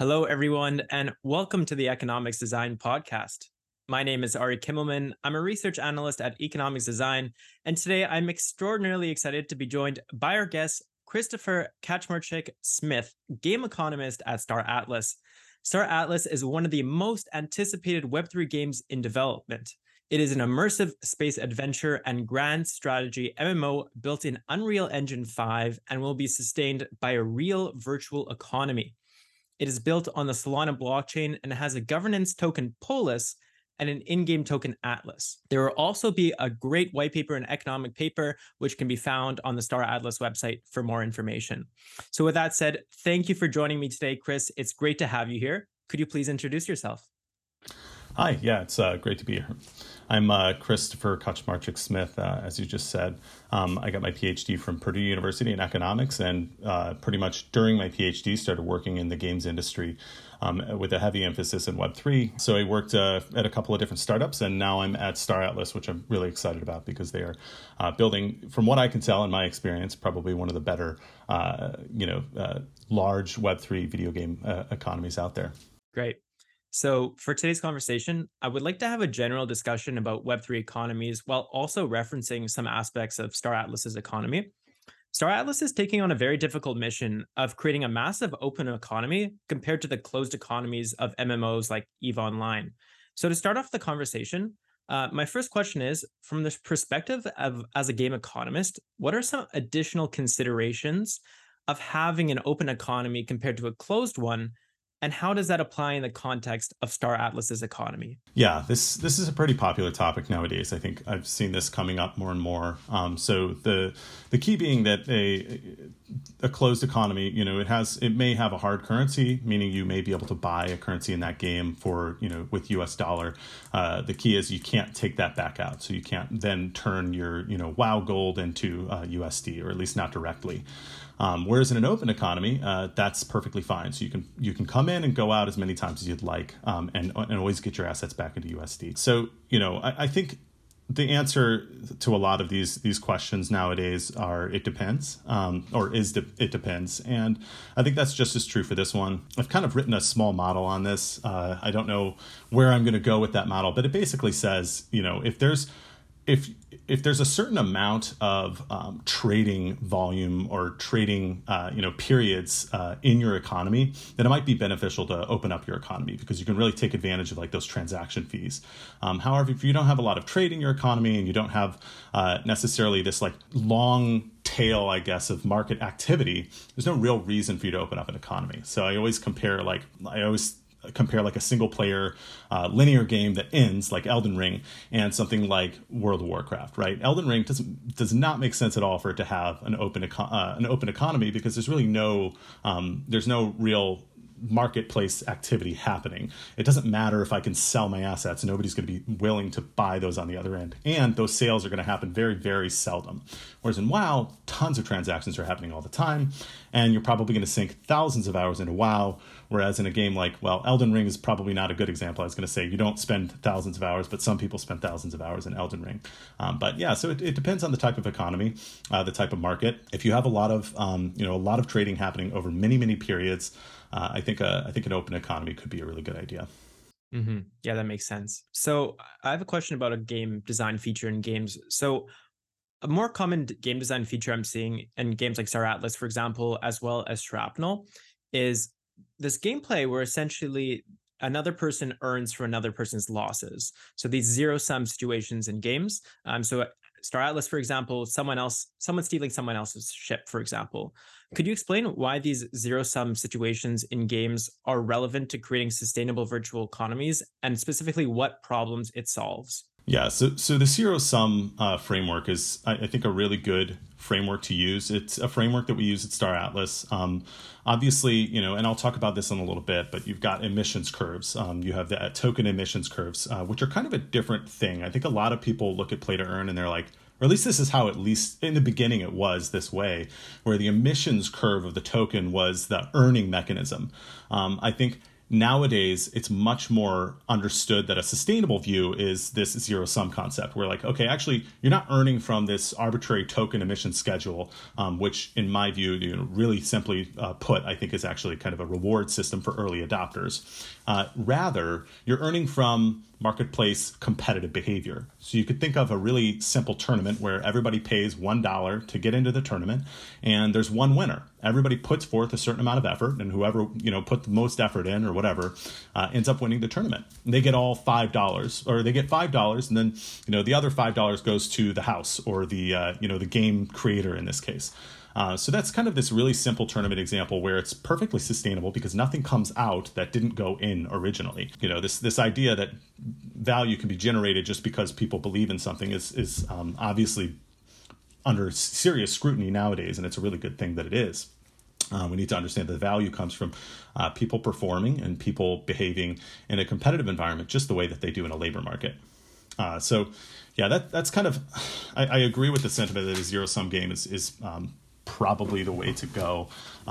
Hello, everyone, and welcome to the Economics Design Podcast. My name is Ari Kimmelman. I'm a research analyst at Economics Design, and today I'm extraordinarily excited to be joined by our guest, Christopher Kaczmarczyk Smith, game economist at Star Atlas. Star Atlas is one of the most anticipated Web3 games in development. It is an immersive space adventure and grand strategy MMO built in Unreal Engine 5 and will be sustained by a real virtual economy. It is built on the Solana blockchain and has a governance token Polis and an in-game token Atlas. There will also be a great white paper and economic paper, which can be found on the Star Atlas website for more information. So with that said, thank you for joining me today, Chris. It's great to have you here. Could you please introduce yourself? Hi, yeah, it's great to be here. I'm Christopher Kaczmarczyk Smith, as you just said. I got my PhD from Purdue University in economics, and pretty much during my PhD started working in the games industry with a heavy emphasis in Web3. So I worked at a couple of different startups, and now I'm at Star Atlas, which I'm really excited about because they are building, from what I can tell in my experience, probably one of the better, large Web3 video game economies out there. Great. So for today's conversation, I would like to have a general discussion about Web3 economies while also referencing some aspects of Star Atlas's economy. Star Atlas is taking on a very difficult mission of creating a massive open economy compared to the closed economies of MMOs like EVE Online. So to start off the conversation, my first question is, from the perspective of as a game economist, what are some additional considerations of having an open economy compared to a closed one? And how does that apply in the context of Star Atlas's economy? Yeah, this is a pretty popular topic nowadays. I think I've seen this coming up more and more. So the key being that a closed economy, it may have a hard currency, meaning you may be able to buy a currency in that game for, with US dollar. The key is you can't take that back out. So you can't then turn your, WoW gold into USD, or at least not directly. Whereas in an open economy, that's perfectly fine. So you can come in and go out as many times as you'd like, and always get your assets back into USD. So I think the answer to a lot of these questions nowadays are it depends, it depends, and I think that's just as true for this one. I've kind of written a small model on this. I don't know where I'm going to go with that model, but it basically says if there's a certain amount of trading volume or trading periods in your economy, then it might be beneficial to open up your economy because you can really take advantage of like those transaction fees. However, if you don't have a lot of trade in your economy and you don't have necessarily this like long tail, I guess, of market activity, there's no real reason for you to open up an economy. So I always compare like a single player linear game that ends like Elden Ring and something like World of Warcraft, right? Elden Ring does not make sense at all for it to have an open economy because there's really no real marketplace activity happening. It doesn't matter if I can sell my assets. Nobody's going to be willing to buy those on the other end. And those sales are going to happen very, very seldom. Whereas in WoW, tons of transactions are happening all the time. And you're probably going to sink thousands of hours into WoW. Whereas in a game like, Elden Ring is probably not a good example. I was going to say you don't spend thousands of hours, but some people spend thousands of hours in Elden Ring. But yeah, so it depends on the type of economy, the type of market. If you have a lot of trading happening over many, many periods, I think an open economy could be a really good idea. Mm-hmm. Yeah, that makes sense. So I have a question about a game design feature in games. So a more common game design feature I'm seeing in games like Star Atlas, for example, as well as Shrapnel, is this gameplay where essentially another person earns for another person's losses. So these zero-sum situations in games. So Star Atlas, for example, someone stealing someone else's ship, for example. Could you explain why these zero-sum situations in games are relevant to creating sustainable virtual economies and specifically what problems it solves? Yeah, so the zero-sum framework is, I think, a really good framework to use. It's a framework that we use at Star Atlas. Obviously, and I'll talk about this in a little bit, but you've got emissions curves. You have the token emissions curves, which are kind of a different thing. I think a lot of people look at play to earn and they're like, or at least this is how, at least in the beginning, it was this way, where the emissions curve of the token was the earning mechanism. I think Nowadays, it's much more understood that a sustainable view is this zero sum concept where like, okay, actually, you're not earning from this arbitrary token emission schedule, which in my view, really simply put, I think is actually kind of a reward system for early adopters. Rather, you're earning from marketplace competitive behavior. So you could think of a really simple tournament where everybody pays $1 to get into the tournament and there's one winner. Everybody puts forth a certain amount of effort, and whoever put the most effort in or whatever ends up winning the tournament. And they get all $5, or they get $5, and then the other $5 goes to the house or the game creator in this case. So that's kind of this really simple tournament example where it's perfectly sustainable because nothing comes out that didn't go in originally. This idea that value can be generated just because people believe in something is obviously under serious scrutiny nowadays, and it's a really good thing that it is. We need to understand that the value comes from people performing and people behaving in a competitive environment just the way that they do in a labor market. That's kind of, I agree with the sentiment that a zero-sum game is probably the way to go.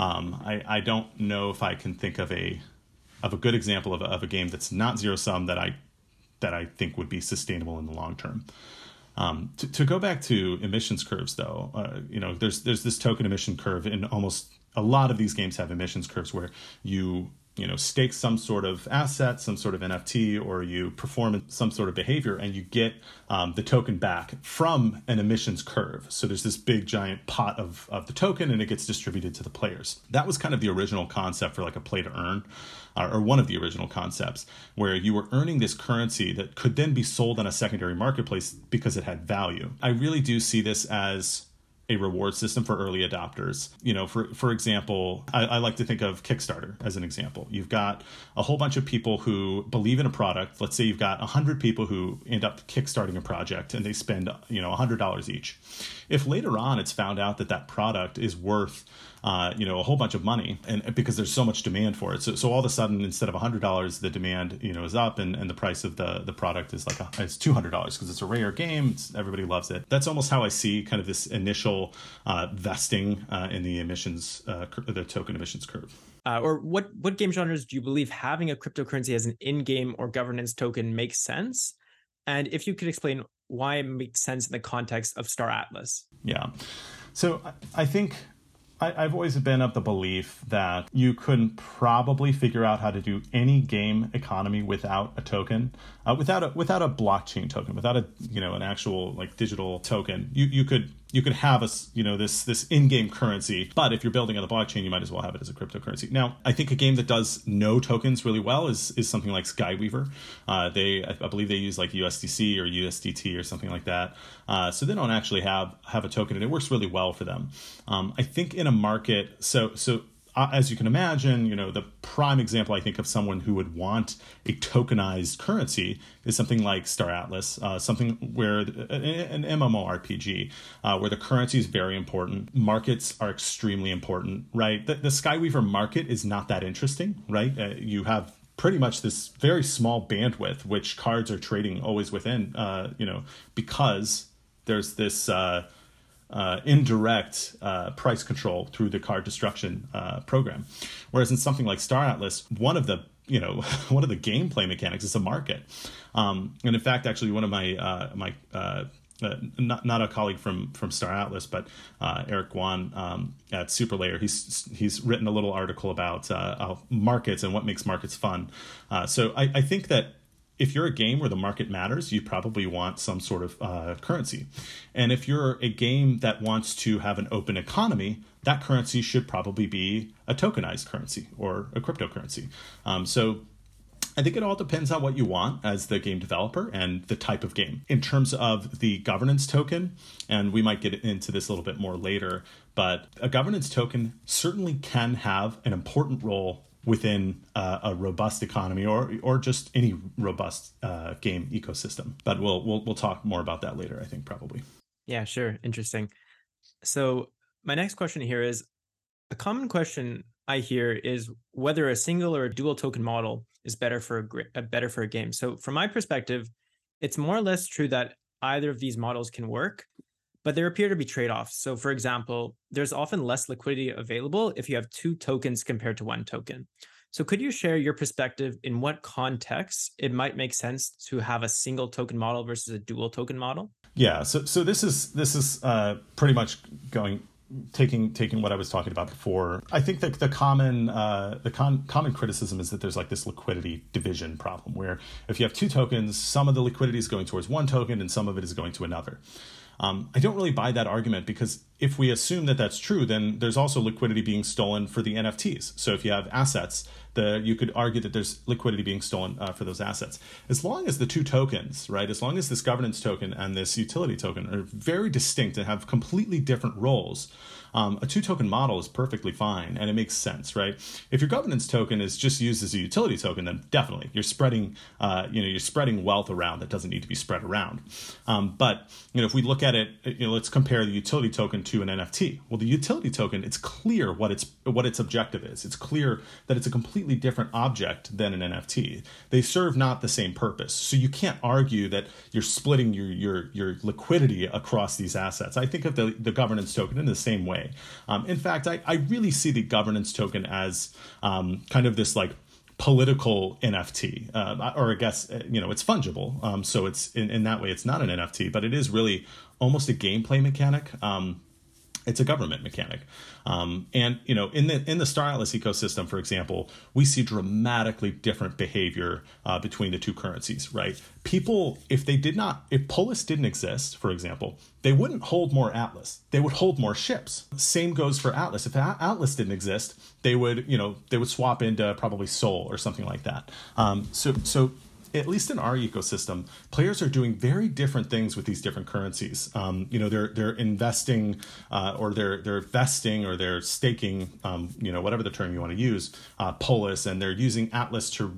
I don't know if I can think of a good example of a game that's not zero-sum that I think would be sustainable in the long term. To go back to emissions curves, though, there's this token emission curve in almost a lot of these games have emissions curves where you stake some sort of asset, some sort of NFT, or you perform some sort of behavior and you get the token back from an emissions curve. So there's this big giant pot of the token and it gets distributed to the players. That was kind of the original concept for like a play to earn, or one of the original concepts, where you were earning this currency that could then be sold on a secondary marketplace because it had value. I really do see this as a reward system for early adopters. For example, I like to think of Kickstarter as an example. You've got a whole bunch of people who believe in a product. Let's say you've got 100 people who end up kickstarting a project and they spend, $100 each. If later on it's found out that product is worth a whole bunch of money, and because there's so much demand for it. So all of a sudden, instead of $100, the demand, is up, and the price of the product is it's $200 because it's a rare game. Everybody loves it. That's almost how I see kind of this initial vesting in the emissions, the token emissions curve. Or what game genres do you believe having a cryptocurrency as an in-game or governance token makes sense? And if you could explain why it makes sense in the context of Star Atlas. Yeah. So I think I've always been of the belief that you couldn't probably figure out how to do any game economy without a token, without a blockchain token, without an actual like digital token. You could have this in-game currency, but if you're building on the blockchain, you might as well have it as a cryptocurrency. Now, I think a game that does no tokens really well is something like Skyweaver. I believe they use like USDC or USDT or something like that. So they don't actually have a token, and it works really well for them. I think in a market, as you can imagine, the prime example I think of someone who would want a tokenized currency is something like Star Atlas, something where an MMORPG, where the currency is very important. Markets are extremely important, right? The Skyweaver market is not that interesting, right? You have pretty much this very small bandwidth, which cards are trading always within, because there's this indirect price control through the card destruction program. Whereas in something like Star Atlas, one of the gameplay mechanics is a market. And in fact, actually, one of my not a colleague from Star Atlas, but Eric Guan at Superlayer, he's written a little article about markets and what makes markets fun. So I think that if you're a game where the market matters, you probably want some sort of currency. And if you're a game that wants to have an open economy, that currency should probably be a tokenized currency or a cryptocurrency. So I think it all depends on what you want as the game developer and the type of game. In terms of the governance token, and we might get into this a little bit more later, but a governance token certainly can have an important role within a robust economy or just any robust game ecosystem. But we'll talk more about that later, I think, probably. Yeah, sure. Interesting. So my next question here is, a common question I hear is whether a single or a dual token model is better for a game. So from my perspective, it's more or less true that either of these models can work, but there appear to be trade-offs. So for example, there's often less liquidity available if you have two tokens compared to one token. So could you share your perspective in what context it might make sense to have a single token model versus a dual token model? Yeah, so this is pretty much going taking what I was talking about before. I think that the common criticism is that there's like this liquidity division problem where if you have two tokens, some of the liquidity is going towards one token and some of it is going to another. I don't really buy that argument because if we assume that that's true, then there's also liquidity being stolen for the NFTs. So if you have assets, you could argue that there's liquidity being stolen for those assets. As long as the two tokens, right, as long as this governance token and this utility token are very distinct and have completely different roles, a two-token model is perfectly fine and it makes sense, right? If your governance token is just used as a utility token, then definitely you're spreading, you're spreading wealth around that doesn't need to be spread around. But if we look at it, let's compare the utility token to an NFT. Well, the utility token, it's clear what its objective is. It's clear that it's a completely different object than an NFT. They serve not the same purpose, so you can't argue that you're splitting your liquidity across these assets. I think of the governance token in the same way. In fact, I really see the governance token as kind of this like political NFT, or I guess, it's fungible. So it's in that way, it's not an NFT, but it is really almost a gameplay mechanic. It's a government mechanic. And, in the Star Atlas ecosystem, for example, we see dramatically different behavior between the two currencies, right? People, if Polis didn't exist, for example, they wouldn't hold more Atlas. They would hold more ships. Same goes for Atlas. If Atlas didn't exist, they would swap into probably Sol or something like that. So at least in our ecosystem, players are doing very different things with these different currencies. They're investing, or they're vesting, or they're staking, whatever the term you want to use, Polis, and they're using Atlas to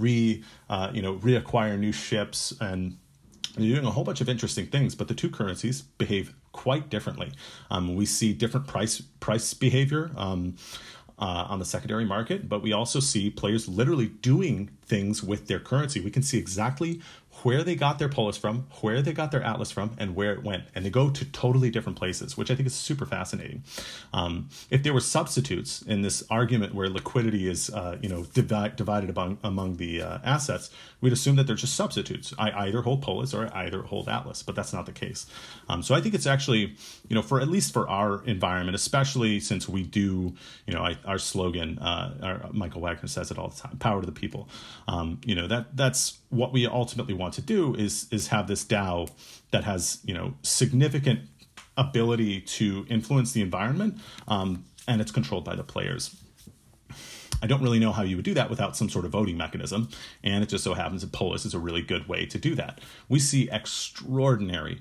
reacquire new ships, and they're doing a whole bunch of interesting things. But the two currencies behave quite differently. We see different price behavior on the secondary market, but we also see players literally doing things with their currency. We can see exactly where they got their Polis from, where they got their Atlas from, and where it went. And they go to totally different places, which I think is super fascinating. If there were substitutes in this argument where liquidity is divided among the assets, we'd assume that they're just substitutes. I either hold Polis or I either hold Atlas, but that's not the case. So I think it's actually, for at least for our environment, especially since we do, our slogan, Michael Wagner says it all the time, power to the people. That's what we ultimately want to do is have this DAO that has, significant ability to influence the environment, and it's controlled by the players. I don't really know how you would do that without some sort of voting mechanism, and it just so happens that Polis is a really good way to do that. We see extraordinary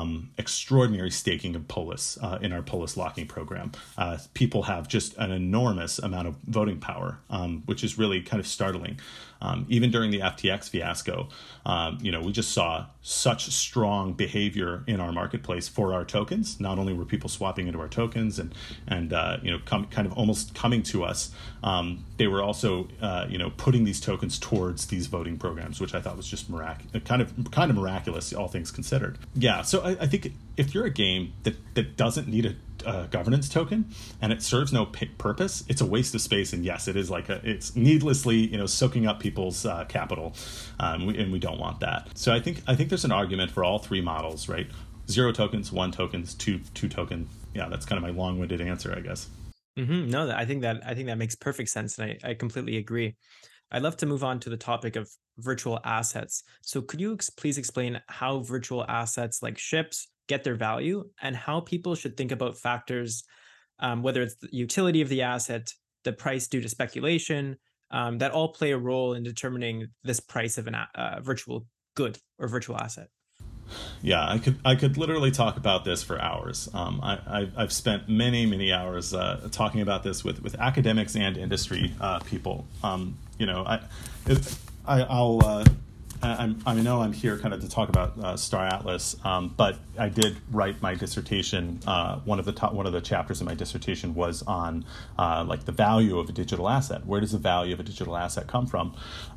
staking of Polis in our Polis locking program. People have just an enormous amount of voting power, which is really kind of startling. Even during the FTX fiasco, we just saw such strong behavior in our marketplace for our tokens. Not only were people swapping into our tokens and kind of almost coming to us, they were also putting these tokens towards these voting programs, which I thought was just kind of miraculous, all things considered. Yeah, so I think if you're a game that doesn't need a governance token and it serves no purpose, it's a waste of space. And yes, it is it's needlessly soaking up people's capital, and we don't want that. So I think there's an argument for all three models, right? 0 tokens, 1 tokens, 2 token. Yeah, that's kind of my long-winded answer, I guess. Mm-hmm. No, I think that makes perfect sense, and I completely agree. I'd love to move on to the topic of virtual assets. So could you please explain how virtual assets like ships get their value and how people should think about factors, whether it's the utility of the asset, the price due to speculation, that all play a role in determining this price of a virtual good or virtual asset? Yeah, I could literally talk about this for hours. I've spent many hours talking about this with academics and industry people. I'll I know I'm here kind of to talk about Star Atlas, but I did write my dissertation. One of the chapters in my dissertation was on like the value of a digital asset. Where does the value of a digital asset come from?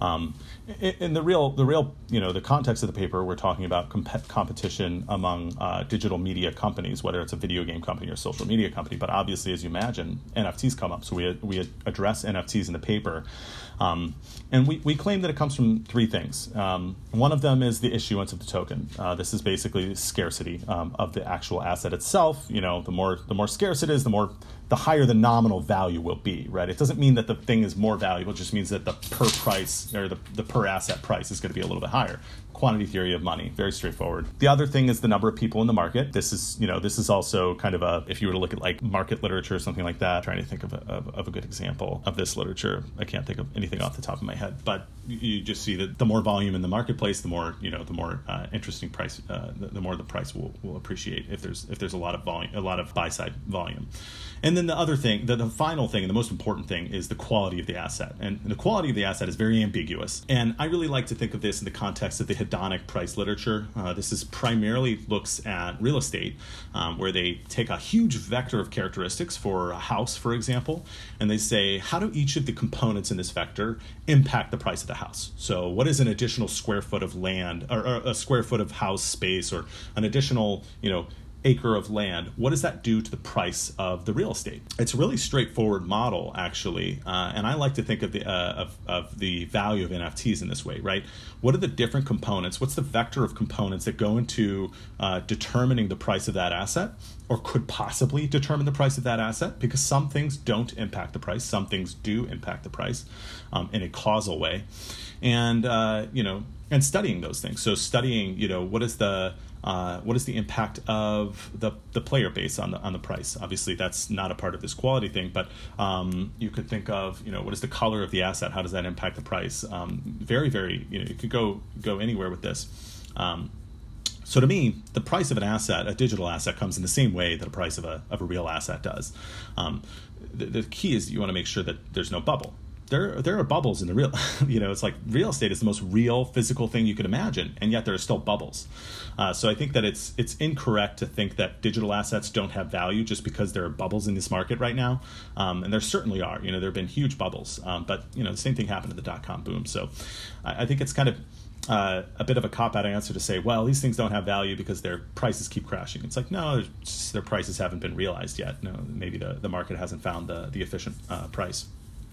In the real the context of the paper, we're talking about competition among digital media companies, whether it's a video game company or a social media company. But obviously, as you imagine, NFTs come up. So we address NFTs in the paper. And we claim that it comes from three things. One of them is the issuance of the token. This is basically scarcity of the actual asset itself. The more scarce it is, the higher the nominal value will be, right? It doesn't mean that the thing is more valuable. It just means that the per price or the per asset price is going to be a little bit higher. Quantity theory of money, very straightforward. The other thing is the number of people in the market. This is also kind of if you were to look at like market literature or something like that, trying to think of a good example of this literature. I can't think of anything off the top of my head, but you just see that the more volume in the marketplace, the more interesting price, the more the price will appreciate if there's a lot of volume, a lot of buy side volume. And then the other thing, the final thing, and the most important thing is the quality of the asset. And the quality of the asset is very ambiguous. And I really like to think of this in the context of the hedonic price literature. This is primarily looks at real estate, where they take a huge vector of characteristics for a house, for example, and they say, how do each of the components in this vector impact the price of the house? So what is an additional square foot of land or a square foot of house space or an additional, acre of land, what does that do to the price of the real estate? It's a really straightforward model, actually, and I like to think of the value of NFTs in this way, right? What are the different components? What's the vector of components that go into determining the price of that asset, or could possibly determine the price of that asset? Because some things don't impact the price, some things do impact the price in a causal way, and and studying those things. So studying, what is the impact of the player base on the price? Obviously, that's not a part of this quality thing, but you could think of, what is the color of the asset? How does that impact the price? Very, very, you could go anywhere with this. So to me, the price of an asset, a digital asset, comes in the same way that a price of a real asset does. The key is you want to make sure that there's no bubble. There are bubbles in the real, it's like real estate is the most real physical thing you could imagine, and yet there are still bubbles. So I think that it's incorrect to think that digital assets don't have value just because there are bubbles in this market right now, and there certainly are. There have been huge bubbles, but the same thing happened to the dot-com boom. So I think it's kind of a bit of a cop-out answer to say, well, these things don't have value because their prices keep crashing. It's like, no, their prices haven't been realized yet. No, maybe the market hasn't found the efficient price.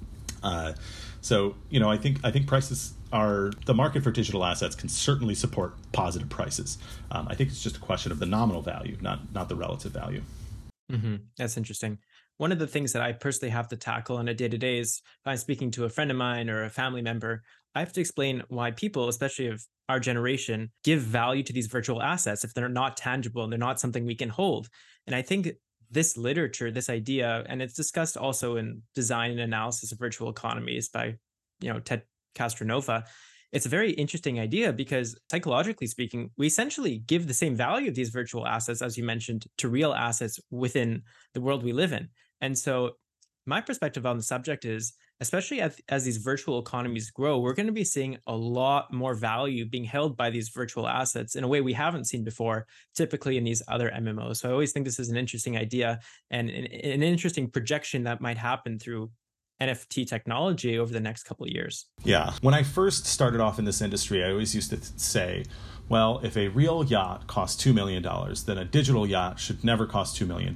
So I think prices are, the market for digital assets can certainly support positive prices. I think it's just a question of the nominal value, not the relative value. Mm-hmm. That's interesting. One of the things that I personally have to tackle on a day-to-day is if I'm speaking to a friend of mine or a family member, I have to explain why people, especially of our generation, give value to these virtual assets if they're not tangible and they're not something we can hold. And I think this literature, this idea, and it's discussed also in Design and Analysis of Virtual Economies by, Ted Castronova. It's a very interesting idea because psychologically speaking, we essentially give the same value of these virtual assets, as you mentioned, to real assets within the world we live in. And so my perspective on the subject is, especially as these virtual economies grow, we're going to be seeing a lot more value being held by these virtual assets in a way we haven't seen before, typically in these other MMOs. So I always think this is an interesting idea and an interesting projection that might happen through NFT technology over the next couple of years. Yeah. When I first started off in this industry, I always used to say, well, if a real yacht costs $2 million, then a digital yacht should never cost $2 million.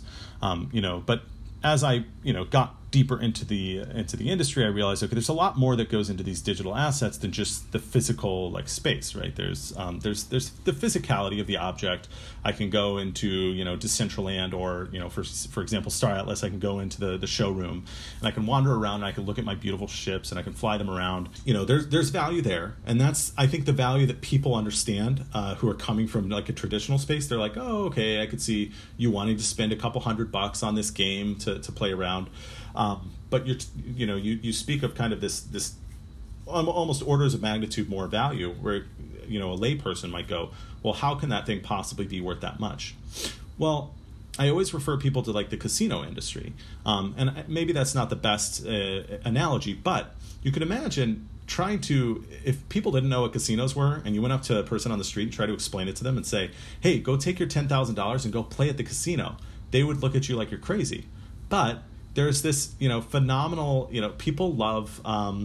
But as I, got deeper into the industry, I realized, okay, there's a lot more that goes into these digital assets than just the physical space, right? There's the physicality of the object. I can go into Decentraland or for example Star Atlas. I can go into the showroom and I can wander around and I can look at my beautiful ships and I can fly them around. There's value there, and that's, I think, the value that people understand who are coming from a traditional space. They're like, oh, okay, I could see you wanting to spend a couple $100 on this game to play around. But you speak of kind of this almost orders of magnitude more value, where a layperson might go, well, how can that thing possibly be worth that much? Well, I always refer people to the casino industry, and maybe that's not the best analogy, but you can imagine trying to, if people didn't know what casinos were and you went up to a person on the street and tried to explain it to them and say, hey, go take your $10,000 and go play at the casino, they would look at you like you're crazy. But there's this, phenomenal, people love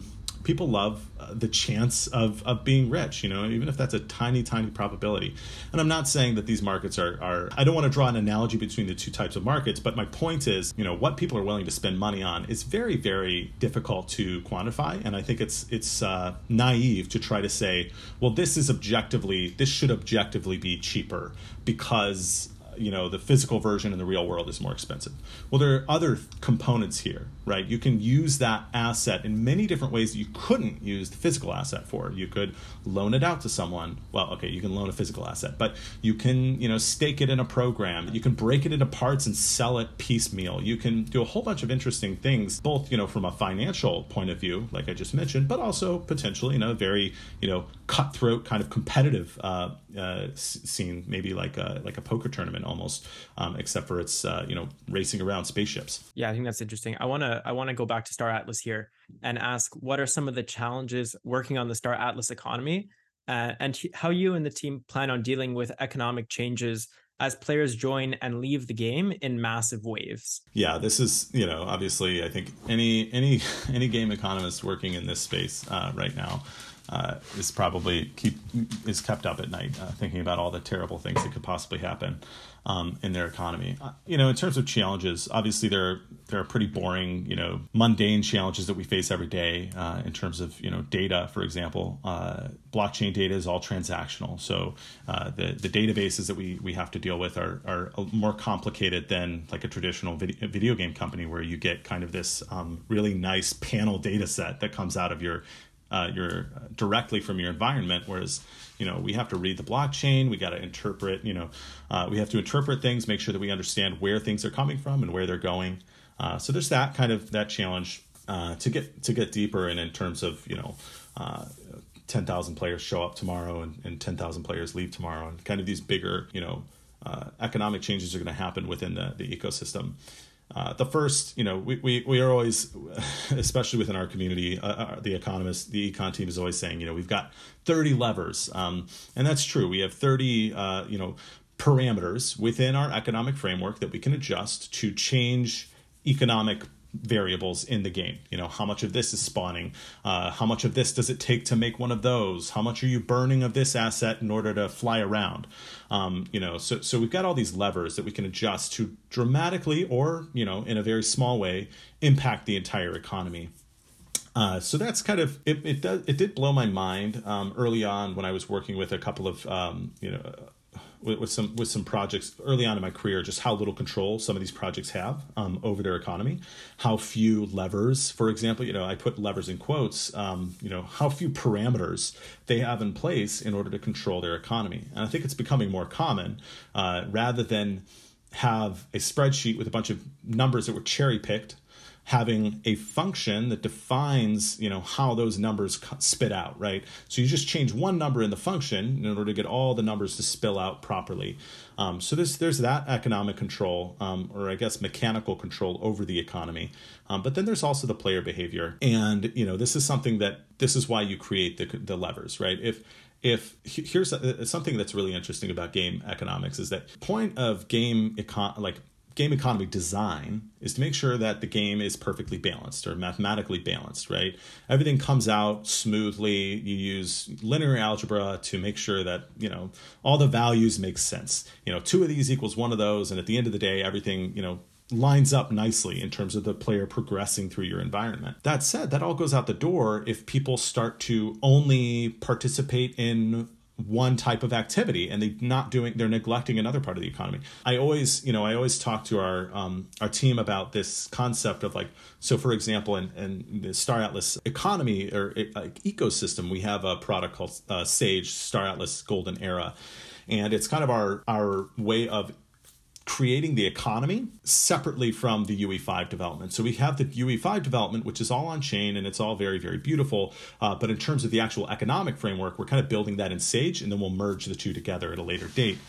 the chance of being rich, even if that's a tiny probability. And I'm not saying that these markets are I don't want to draw an analogy between the two types of markets, but my point is, what people are willing to spend money on is very, very difficult to quantify. And I think it's naive to try to say, well, this should objectively be cheaper because the physical version in the real world is more expensive. Well, there are other components here, right? You can use that asset in many different ways that you couldn't use the physical asset for. You could loan it out to someone. Well, okay, you can loan a physical asset, but you can, stake it in a program. You can break it into parts and sell it piecemeal. You can do a whole bunch of interesting things, both, from a financial point of view, like I just mentioned, but also potentially in a very, cutthroat kind of competitive scene, maybe like a poker tournament almost, except for it's racing around spaceships. Yeah, I think that's interesting. I want to go back to Star Atlas here and ask, what are some of the challenges working on the Star Atlas economy, and how you and the team plan on dealing with economic changes as players join and leave the game in massive waves? Yeah, this is, obviously, I think any game economist working in this space right now is probably kept up at night thinking about all the terrible things that could possibly happen in their economy. In terms of challenges, obviously there are pretty boring, mundane challenges that we face every day in terms of, data, for example. Blockchain data is all transactional. So the databases that we have to deal with are more complicated than like a traditional video game company, where you get kind of this really nice panel data set that comes out of your directly from your environment, whereas we have to read the blockchain, we got to interpret, we have to interpret things, make sure that we understand where things are coming from and where they're going. So there's that challenge to get deeper in terms of 10,000 players show up tomorrow and 10,000 players leave tomorrow, and kind of these bigger economic changes are going to happen within the ecosystem. The first, we are always, especially within our community, the econ team is always saying, we've got 30 levers. And that's true. We have 30, parameters within our economic framework that we can adjust to change economic variables in the game. How much of this is spawning? How much of this does it take to make one of those? How much are you burning of this asset in order to fly around? So we've got all these levers that we can adjust to dramatically or, in a very small way, impact the entire economy. So that's kind of, it did blow my mind early on when I was working with a couple of, with some projects early on in my career, just how little control some of these projects have over their economy, how few levers, for example, I put levers in quotes, how few parameters they have in place in order to control their economy. And I think it's becoming more common rather than have a spreadsheet with a bunch of numbers that were cherry picked, having a function that defines, how those numbers spit out, right? So you just change one number in the function in order to get all the numbers to spill out properly. So there's that economic control, or I guess mechanical control over the economy. But then there's also the player behavior. And, this is why you create the levers, right? If here's something that's really interesting about game economics is that point of game economy design is to make sure that the game is perfectly balanced or mathematically balanced, right? Everything comes out smoothly. You use linear algebra to make sure that, all the values make sense. 2 of these equals 1 of those. And at the end of the day, everything, lines up nicely in terms of the player progressing through your environment. That said, that all goes out the door if people start to only participate in one type of activity and they're neglecting another part of the economy. I always talk to our team about this concept of so for example, in the Star Atlas economy or ecosystem, we have a product called Sage, Star Atlas Golden Era. And it's kind of our way of creating the economy separately from the UE5 development. So we have the UE5 development, which is all on chain and it's all very, very beautiful. But in terms of the actual economic framework, we're kind of building that in Sage, and then we'll merge the two together at a later date.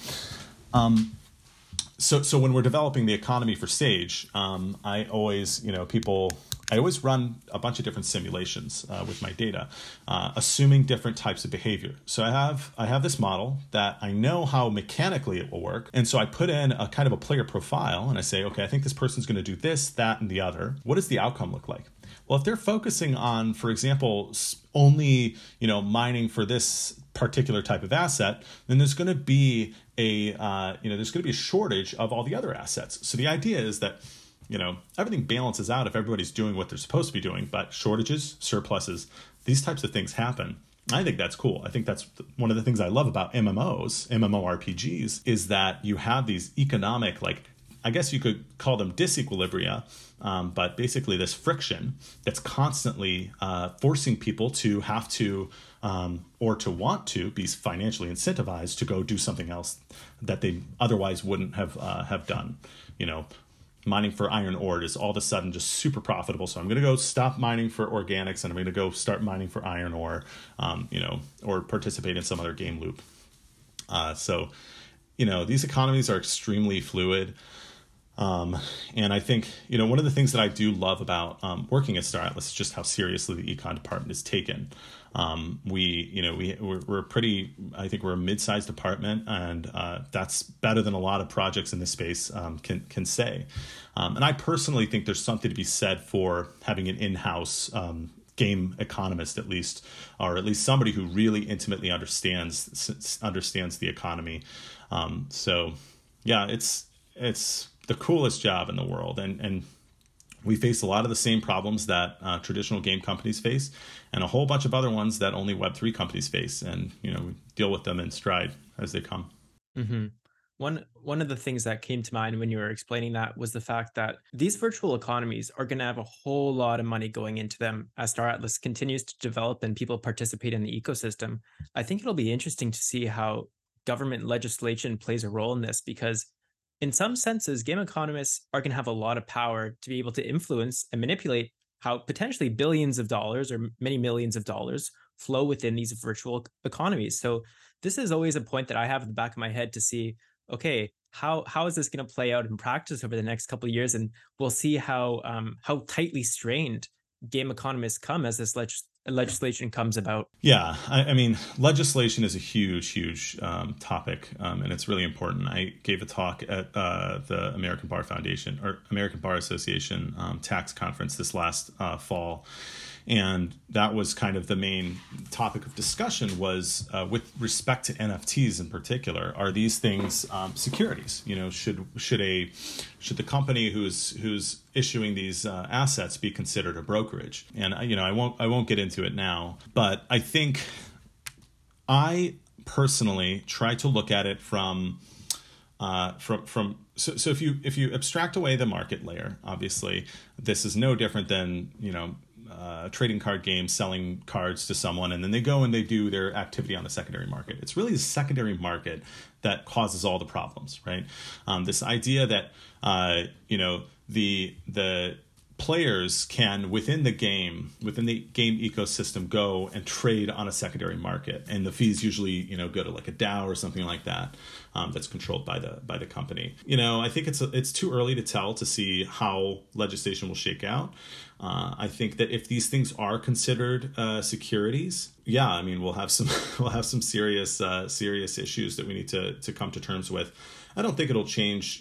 So when we're developing the economy for Sage, I always, people I always run a bunch of different simulations with my data, assuming different types of behavior. So I have this model that I know how mechanically it will work. And so I put in a kind of a player profile and I say, okay, I think this person's going to do this, that, and the other. What does the outcome look like? Well, if they're focusing on, for example, only, mining for this particular type of asset, then there's going to be there's going to be a shortage of all the other assets. So the idea is that everything balances out if everybody's doing what they're supposed to be doing, but shortages, surpluses, these types of things happen. I think that's cool. I think that's one of the things I love about MMORPGs, is that you have these economic, I guess you could call them disequilibria, but basically this friction that's constantly forcing people to have to, or to want to be financially incentivized to go do something else that they otherwise wouldn't have done. Mining for iron ore is all of a sudden just super profitable. So I'm going to go stop mining for organics and I'm going to go start mining for iron ore, or participate in some other game loop. So these economies are extremely fluid. And I think, one of the things that I do love about working at Star Atlas is just how seriously the econ department is taken. We're pretty, I think we're a mid-sized department, and that's better than a lot of projects in this space can say. And I personally think there's something to be said for having an in-house game economist, at least somebody who really intimately understands the economy. So yeah, it's the coolest job in the world, and we face a lot of the same problems that traditional game companies face, and a whole bunch of other ones that only Web3 companies face, and we deal with them in stride as they come. Mm-hmm. One of the things that came to mind when you were explaining that was the fact that these virtual economies are going to have a whole lot of money going into them as Star Atlas continues to develop and people participate in the ecosystem. I think it'll be interesting to see how government legislation plays a role in this, because in some senses, game economists are going to have a lot of power to be able to influence and manipulate how potentially billions of dollars or many millions of dollars flow within these virtual economies. So this is always a point that I have in the back of my head to see, okay, how is this going to play out in practice over the next couple of years? And we'll see how tightly strained game economists come as this legislation comes about. Yeah, I mean, legislation is a huge topic, and it's really important. I gave a talk at the American Bar Foundation or American Bar Association tax conference this last fall, and that was kind of the main topic of discussion was with respect to NFTs in particular. Are these things securities? Should the company who's issuing these assets be considered a brokerage? And I won't get into it now, but I think I personally try to look at it from so if you abstract away the market layer, obviously this is no different than trading card games selling cards to someone, and then they go and they do their activity on the secondary market. It's really the secondary market that causes all the problems, right? This idea that the players can within the game ecosystem go and trade on a secondary market, and the fees usually go to like a DAO or something like that, that's controlled by the company. I think it's too early to tell to see how legislation will shake out. I think that if these things are considered securities, yeah, I mean we'll have some serious issues that we need to come to terms with. I don't think it'll change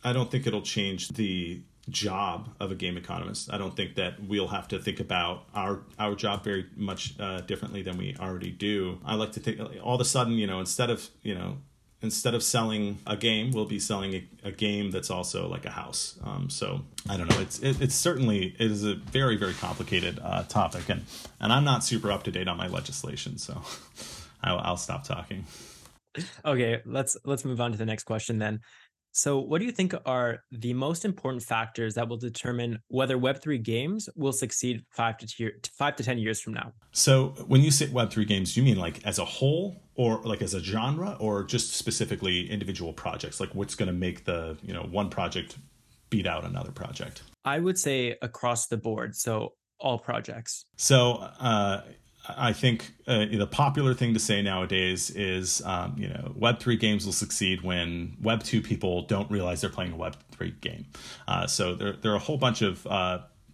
the job of a game economist. I don't think that we'll have to think about our job very much differently than we already do. I like to think all of a sudden, instead of selling a game, we'll be selling a game that's also like a house. So I don't know. It's certainly it is a very, very complicated topic, and I'm not super up to date on my legislation, so I'll stop talking. Okay, let's move on to the next question then. So what do you think are the most important factors that will determine whether Web3 games will succeed 5 to 10 years from now? So when you say Web3 games, do you mean like as a whole, or like as a genre, or just specifically individual projects? Like what's going to make the, one project beat out another project? I would say across the board. So all projects. So I think the popular thing to say nowadays is, Web3 games will succeed when Web2 people don't realize they're playing a Web3 game. So there are a whole bunch of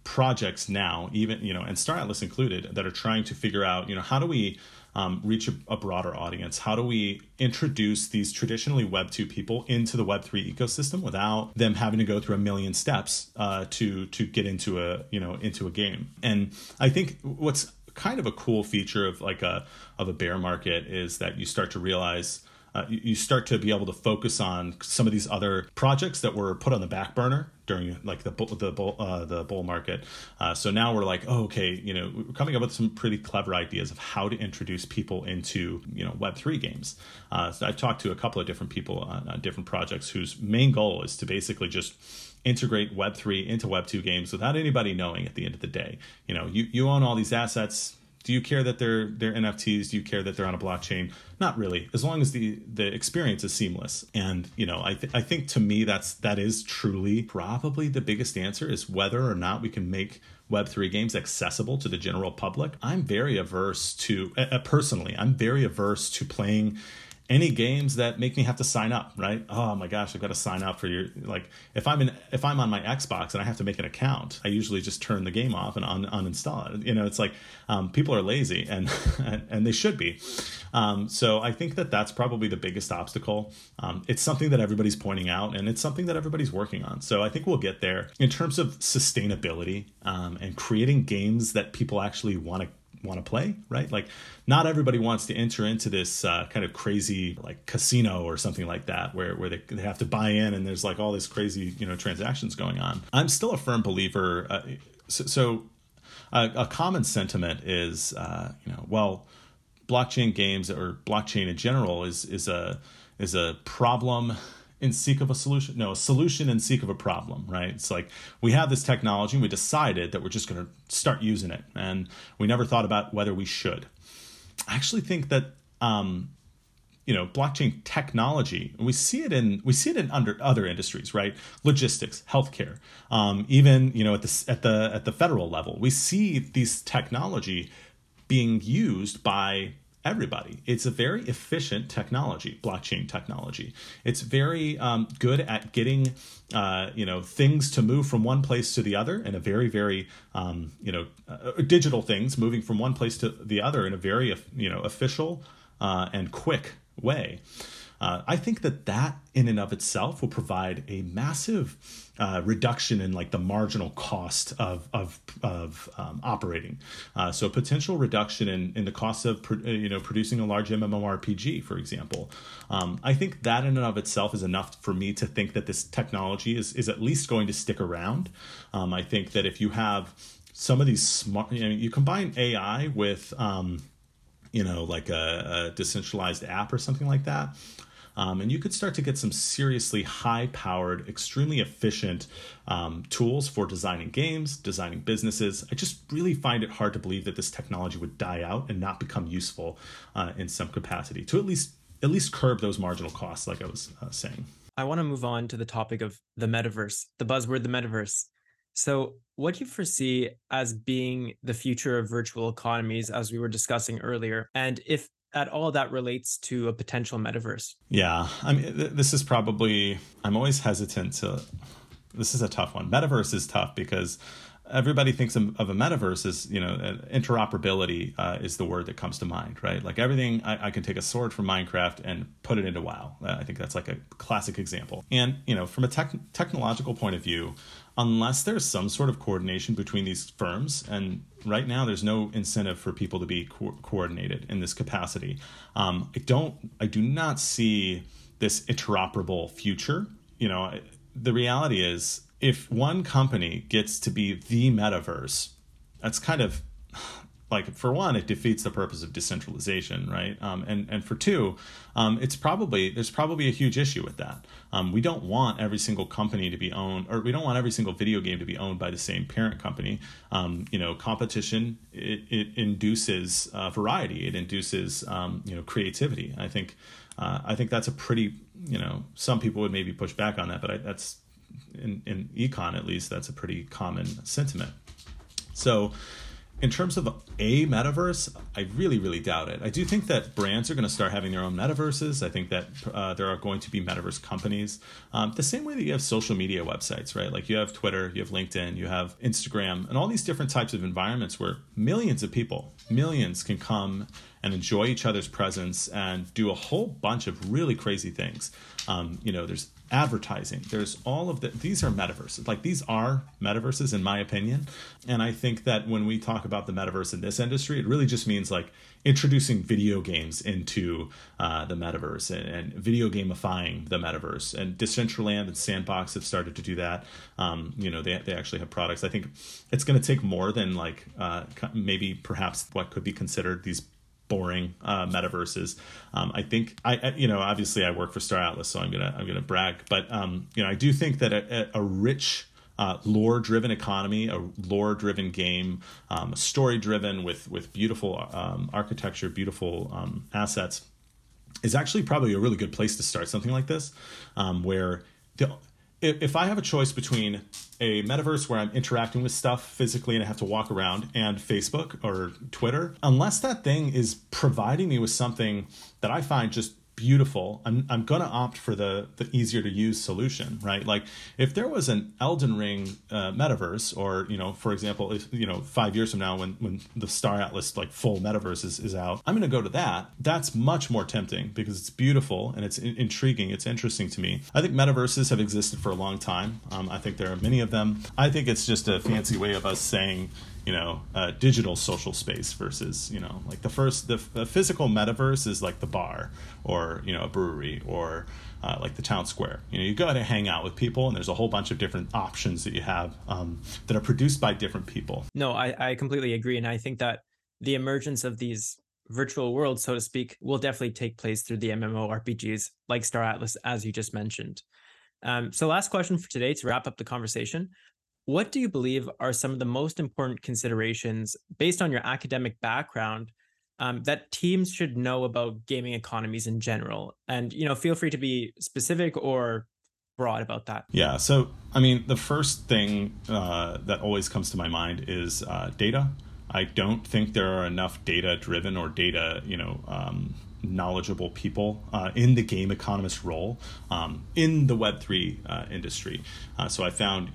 projects now, even, and Star Atlas included, that are trying to figure out, how do we reach a broader audience? How do we introduce these traditionally Web 2 people into the Web 3 ecosystem without them having to go through a million steps to get into a game? And I think what's kind of a cool feature of a bear market is that you start to realize you start to be able to focus on some of these other projects that were put on the back burner during like the bull market. So now we're like, oh, okay, we're coming up with some pretty clever ideas of how to introduce people into Web3 games. So I've talked to a couple of different people on different projects whose main goal is to basically just integrate Web3 into Web2 games without anybody knowing at the end of the day. You own all these assets. Do you care that they're NFTs? Do you care that they're on a blockchain? Not really, as long as the experience is seamless. And I think to me that is truly probably the biggest answer, is whether or not we can make Web3 games accessible to the general public. I'm very averse to personally. I'm very averse to playing any games that make me have to sign up, right? Oh my gosh, I've got to sign up for your, like, if I'm on my Xbox and I have to make an account, I usually just turn the game off and uninstall it. It's like people are lazy, and and they should be. So I think that's probably the biggest obstacle. It's something that everybody's pointing out, and it's something that everybody's working on. So I think we'll get there. In terms of sustainability and creating games that people actually want to play, right? Like, not everybody wants to enter into this kind of crazy like casino or something like that where they have to buy in and there's like all this crazy transactions going on. I'm still a firm believer. A common sentiment is blockchain games or blockchain in general is a problem in seek of a solution. No, a solution in seek of a problem, right? It's like we have this technology and we decided that we're just going to start using it, and we never thought about whether we should. I actually think that blockchain technology, we see it in under other industries, right? Logistics, healthcare, even at the federal level, we see these technology being used by everybody. It's a very efficient technology, blockchain technology. It's very good at getting things to move from one place to the other in a very, very digital things moving from one place to the other in a very official and quick way. I think that in and of itself will provide a massive reduction in like the marginal cost of operating. So potential reduction in the cost of producing a large MMORPG, for example. I think that in and of itself is enough for me to think that this technology is at least going to stick around. I think that if you have some of these smart, you combine AI with like a decentralized app or something like that. And you could start to get some seriously high-powered, extremely efficient tools for designing games, designing businesses. I just really find it hard to believe that this technology would die out and not become useful in some capacity to at least curb those marginal costs, like I was saying. I want to move on to the topic of the metaverse, the buzzword, the metaverse. So what do you foresee as being the future of virtual economies, as we were discussing earlier? And if at all that relates to a potential metaverse? Yeah, I mean, this is probably, I'm always hesitant to, this is a tough one. Metaverse is tough because everybody thinks of a metaverse as, interoperability is the word that comes to mind, right? Like everything, I can take a sword from Minecraft and put it into WoW. I think that's like a classic example. And, from a technological point of view, unless there's some sort of coordination between these firms, and right now there's no incentive for people to be coordinated in this capacity, I do not see this interoperable future. The reality is, if one company gets to be the metaverse, that's kind of like, for one, it defeats the purpose of decentralization, right? And for two, there's probably a huge issue with that. We don't want every single company to be owned, or we don't want every single video game to be owned by the same parent company. Competition, it induces variety. It induces creativity. I think that's a pretty, some people would maybe push back on that, but that's in econ, at least, that's a pretty common sentiment. So In terms of a metaverse, I really, really doubt it. I do think that brands are going to start having their own metaverses. I think that there are going to be metaverse companies. The same way that you have social media websites, right? Like you have Twitter, you have LinkedIn, you have Instagram, and all these different types of environments where millions of people, millions can come and enjoy each other's presence and do a whole bunch of really crazy things. There's advertising. There's all of these are metaverses. Like these are metaverses in my opinion. And I think that when we talk about the metaverse in this industry, it really just means like introducing video games into the metaverse and video gamifying the metaverse. And Decentraland and Sandbox have started to do that. They actually have products. I think it's going to take more than like maybe perhaps what could be considered these boring metaverses. I think obviously I work for Star Atlas, so I'm gonna brag, but I do think that a rich lore-driven economy, a lore-driven game, story-driven with beautiful architecture, beautiful assets, is actually probably a really good place to start something like this, where if I have a choice between a metaverse where I'm interacting with stuff physically and I have to walk around and Facebook or Twitter, unless that thing is providing me with something that I find just beautiful, I'm going to opt for the easier to use solution, right? Like if there was an Elden Ring metaverse, or, for example, if, 5 years from now when the Star Atlas like full metaverse is out, I'm going to go to that. That's much more tempting because it's beautiful and it's intriguing. It's interesting to me. I think metaverses have existed for a long time. I think there are many of them. I think it's just a fancy way of us saying, digital social space versus, like the physical metaverse is like the bar or, a brewery or like the town square. You go to hang out with people and there's a whole bunch of different options that you have that are produced by different people. No, I completely agree. And I think that the emergence of these virtual worlds, so to speak, will definitely take place through the MMORPGs like Star Atlas, as you just mentioned. So last question for today to wrap up the conversation. What do you believe are some of the most important considerations based on your academic background that teams should know about gaming economies in general? And, feel free to be specific or broad about that. Yeah. So, the first thing that always comes to my mind is data. I don't think there are enough data-driven or data, knowledgeable people in the game economist role in the Web3 industry. So I found,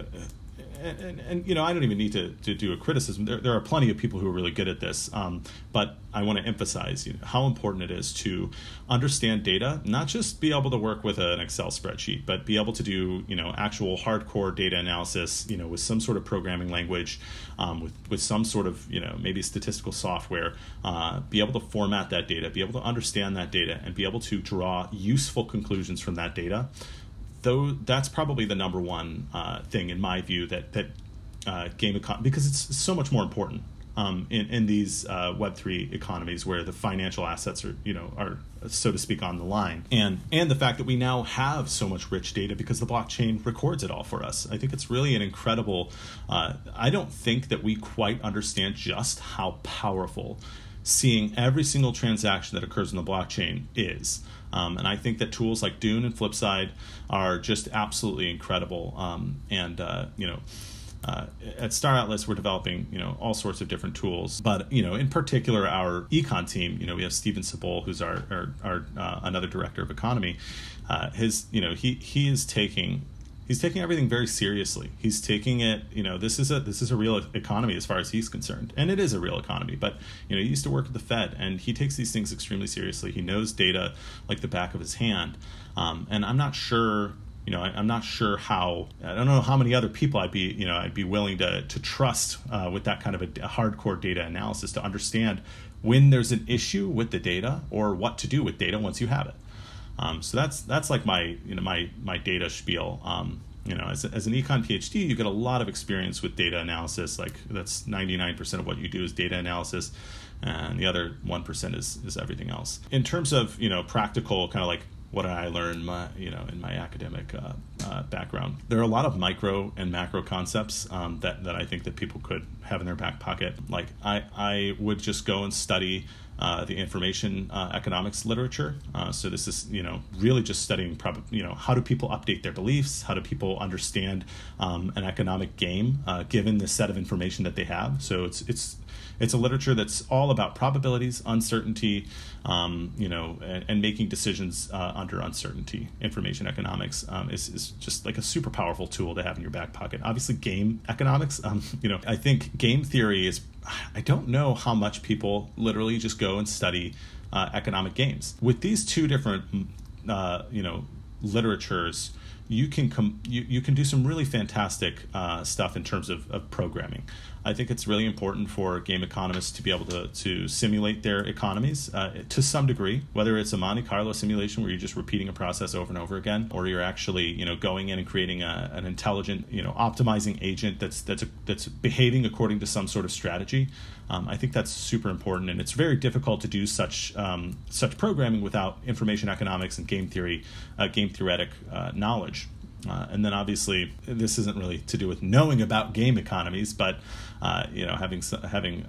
and I don't even need to do a criticism. There are plenty of people who are really good at this, but I want to emphasize how important it is to understand data, not just be able to work with an Excel spreadsheet, but be able to do actual hardcore data analysis, with some sort of programming language, with some sort of maybe statistical software, be able to format that data, be able to understand that data, and be able to draw useful conclusions from that data. Though that's probably the number one thing in my view that game economy, because it's so much more important in these Web3 economies where the financial assets are so to speak on the line, and the fact that we now have so much rich data because the blockchain records it all for us. I think it's really an incredible. I don't think that we quite understand just how powerful seeing every single transaction that occurs in the blockchain is. And I think that tools like Dune and Flipside are just absolutely incredible. At Star Atlas, we're developing, all sorts of different tools. But, in particular, our econ team, we have Steven Sabol, who's our another director of economy. He's taking everything very seriously. He's taking it, this is a real economy as far as he's concerned. And it is a real economy, but, he used to work at the Fed and he takes these things extremely seriously. He knows data like the back of his hand. And I'm not sure, I'm not sure how, I don't know how many other people I'd be willing to trust with that kind of a hardcore data analysis to understand when there's an issue with the data or what to do with data once you have it. So that's like my data spiel. As an econ PhD, you get a lot of experience with data analysis. Like that's 99% of what you do is data analysis, and the other 1% is everything else. In terms of practical kind of like what I learned in my academic background, there are a lot of micro and macro concepts that I think that people could have in their back pocket. Like I would just go and study the information economics literature. So this is, really just studying how do people update their beliefs? How do people understand an economic game given the set of information that they have? So it's a literature that's all about probabilities, uncertainty, and making decisions under uncertainty. Information economics is just like a super powerful tool to have in your back pocket. Obviously, game economics, I think game theory is, I don't know how much people literally just go and study economic games. With these two different, literatures, you can you can do some really fantastic stuff in terms of programming. I think it's really important for game economists to be able to simulate their economies to some degree, whether it's a Monte Carlo simulation where you're just repeating a process over and over again, or you're actually going in and creating an intelligent optimizing agent that's behaving according to some sort of strategy. I think that's super important, and it's very difficult to do such programming without information economics and game theoretic knowledge. And then obviously this isn't really to do with knowing about game economies, but having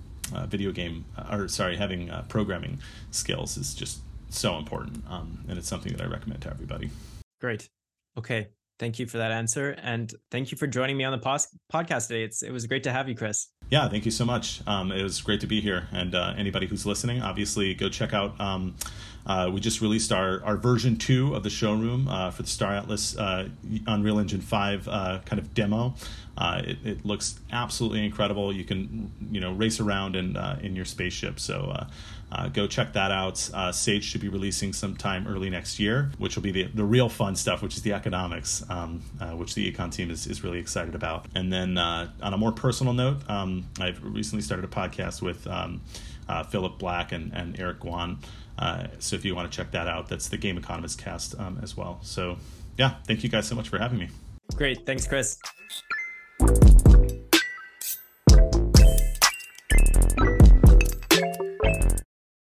programming skills is just so important, and it's something that I recommend to everybody. Great. Okay. Thank you for that answer, and thank you for joining me on the podcast today. It was great to have you, Chris. Yeah, thank you so much. It was great to be here, and anybody who's listening, obviously go check out. We just released our version 2 of the showroom for the Star Atlas Unreal Engine 5 kind of demo. It looks absolutely incredible. You can race around in your spaceship. So go check that out. Sage should be releasing sometime early next year, which will be the real fun stuff, which is the economics, which the econ team is really excited about. And then on a more personal note, I've recently started a podcast with Philip Black and Eric Guan. So if you want to check that out, that's the Game Economist Cast as well. So yeah, thank you guys so much for having me. Great. Thanks, Chris.